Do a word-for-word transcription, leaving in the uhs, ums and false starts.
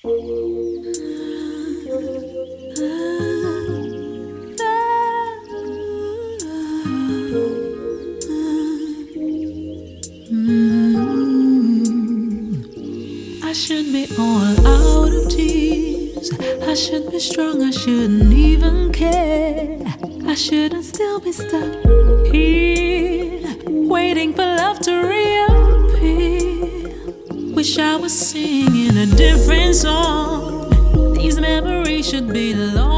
I should be all out of tears. I should be strong, I shouldn't even care. I shouldn't still be stuck here, waiting for love to reappear. Wish I was singing a different song. These memories should be long